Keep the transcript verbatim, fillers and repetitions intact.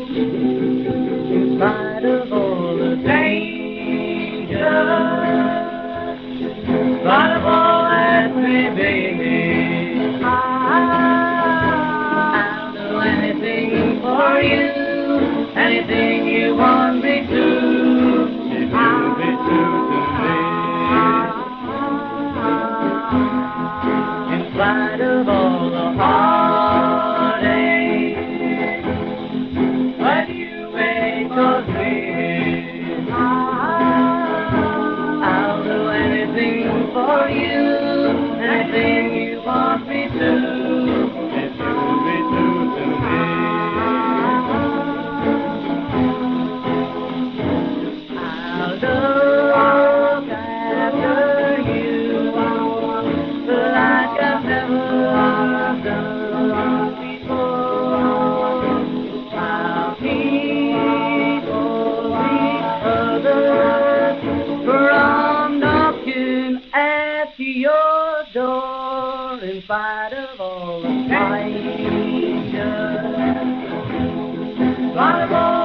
In spite of all the danger, in spite of all that may be, I'll do anything for you, anything you want me to, if you'll be true to me. In spite of all the heartache that you may cause me, I'll do anything for you, anything you want me to, if you'll be true to me. I'll look after you like I've never done before. I'll keep all the others from knocking at your door. In spite of all the danger, in spite of all